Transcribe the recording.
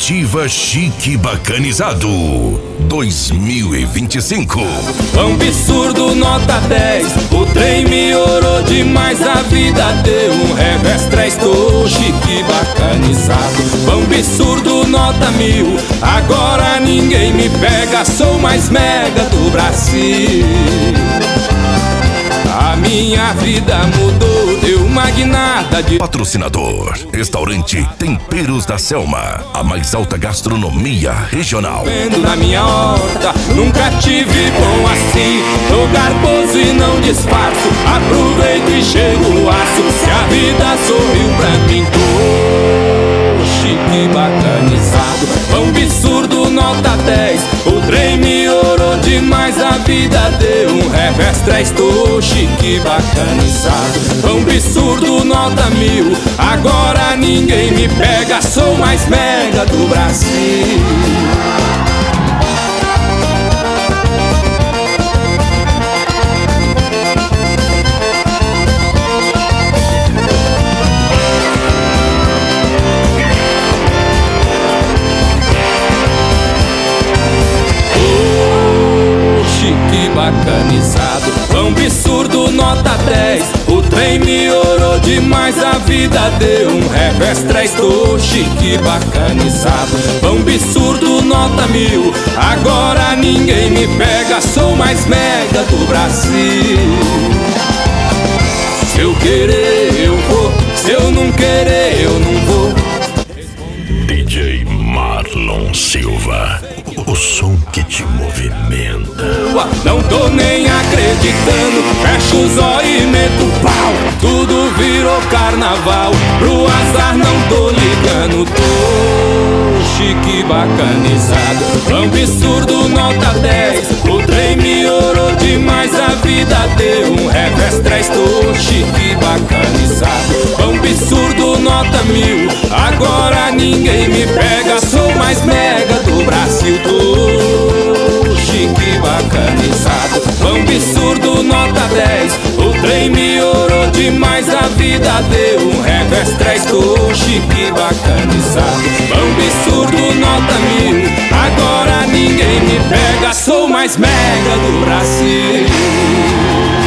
Comitiva Chique Bacanizado 2025. Absurdo, nota 10. O trem me orou demais, a vida deu um revés. Estou chique bacanizado. Absurdo, nota 1000. Agora ninguém me pega, sou mais mega do Brasil. A minha vida mudou, deu uma guinada de... Patrocinador: Restaurante Temperos da Selma, a mais alta gastronomia regional. Vendo na minha horta, nunca tive bom assim. Tô garboso e não disfarço, aproveito e chego o aço. Se a vida sorriu pra mim, tô chique bacanizado. Absurdo, nota 10. O trem me orou demais, a vida deu um revés. Tô chique bacanizado. Absurdo, nota 1000. Agora ninguém me pega, sou mais mega do Brasil. Bacanizado, absurdo, nota 10. O trem me orou demais, a vida deu um revés. Tô chique bacanizado. Absurdo, nota 1000. Agora ninguém me pega, sou mais mega do Brasil. Se eu querer eu vou, se eu não querer eu não vou. DJ Marlon Silva, o som que te movimenta. Não tô nem acreditando, fecho os olhos e meto pau. Tudo virou carnaval, pro azar não tô ligando. Tô chique bacanizado. Absurdo, nota 10. O trem me orou demais, a vida deu um revés. Tô chique bacanizado. Absurdo, nota 1000. Agora ninguém me pega, sou mais mega do Brasil. Tô chique bacanizado. Absurdo, nota 10. O trem me orou demais, a vida deu um revés. Tô chique bacanizado. Absurdo, nota 1000. Agora ninguém me pega, sou mais mega do Brasil.